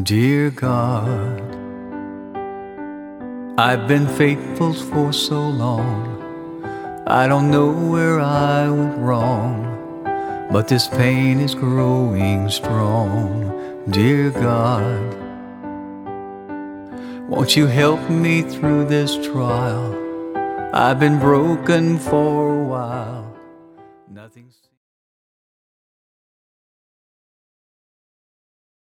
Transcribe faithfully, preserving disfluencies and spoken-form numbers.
Dear God, I've been faithful for so long, I don't know where I went wrong, but this pain is growing strong. Dear God, won't you help me through this trial? I've been broken for a while.